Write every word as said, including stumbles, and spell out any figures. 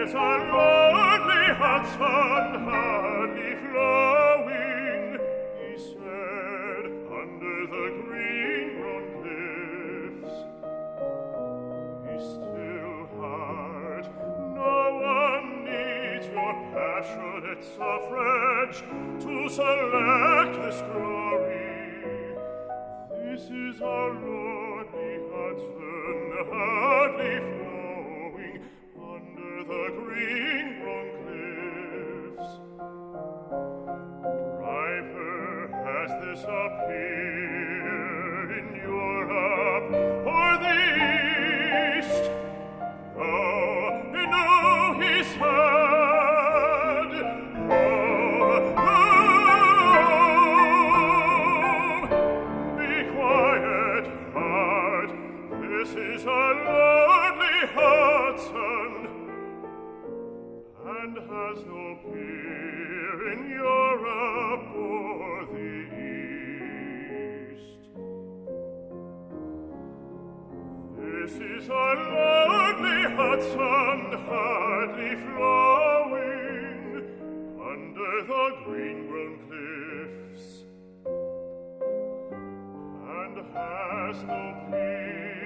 is a lonely Hudson, hardly flowing, he said, under the green-grown cliffs. Be still, heart, no one needs your passionate suffrage to select this glory. This is our lordly Hudson, hardly flowing, under the green-grown cliffs. Driver, has this appeared in Europe or the East? No, no, he said. Oh, no. Be quiet, heart. This is a lonely Hudson, and has no peer in Europe or the East. This is a lonely Hudson, hardly flowing, under the green-grown cliffs, and has no peer